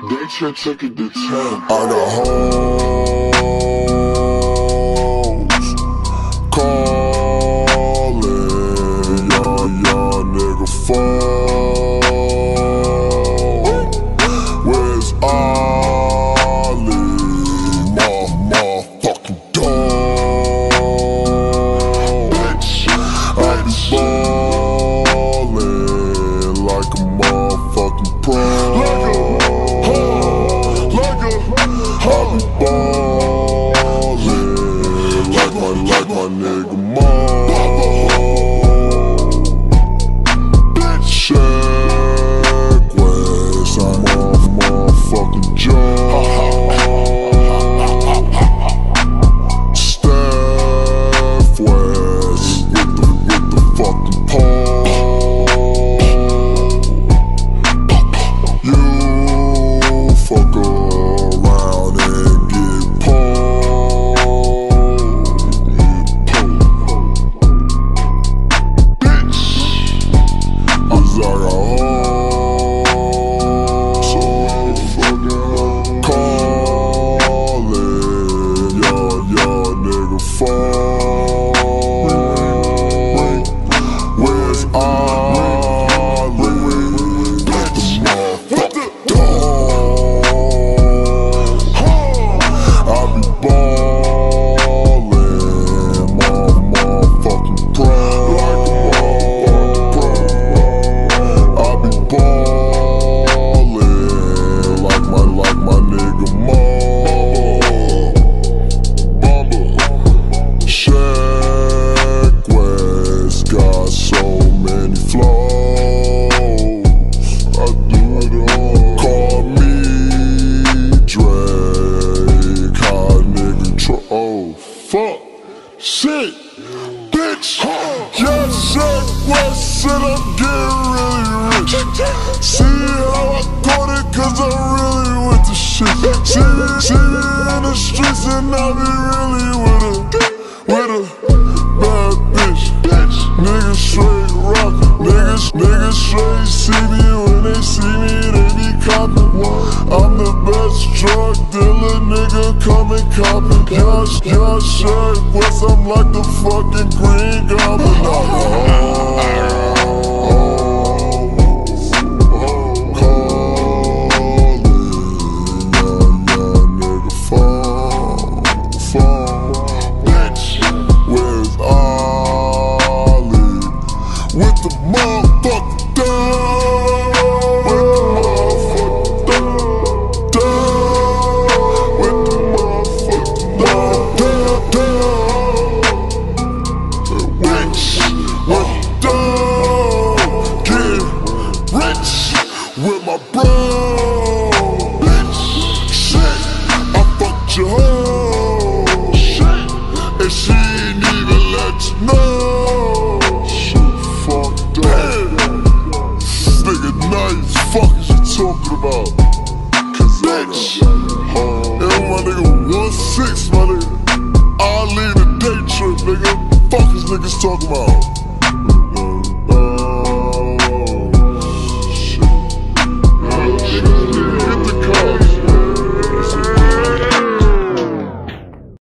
They should take it to 10. I got hoes calling, young nigga phone. Where's Ollie? Motherfucking dog. Bitch, I be ballin' like a motherfucking pro. I be ballin' like my nigga Mo. Check West, I'm off motherfucking Joe. Steph West with the fucking pole. You fuck around and get pulled. Bitch, I got hoes, so motherfucking calling, your nigga phone. Where's Ollie? With the motherfucking dog. I be ballin', motherfucking pro. I be ballin' like my nigga Mo. Check West got so many flows. I do it all. Call me Drake, hot nigga oh fuck, shit, bitch. Yeah, Check West said I'm getting really rich. See how I got it, cause I really with the shit. See me in the streets and I be really with a bad bitch. Niggas straight rock, niggas straight see me. When they see me, they be copping. I'm the best drug dealer, nigga, come and coppin'. Y'all Check West, I'm like the fucking Green Goblin. With the motherfucking dog. With the motherfucking dog. With the motherfucking dog. Rich with the dog. Get rich with my bro. Bitch, shit, I fucked your hoe. Shit, and she ain't even let you know. Fuck is you talking about? Cause bitch, and my nigga 1-6, my nigga. I'll leave the day trip, nigga. Fuck is niggas talking about?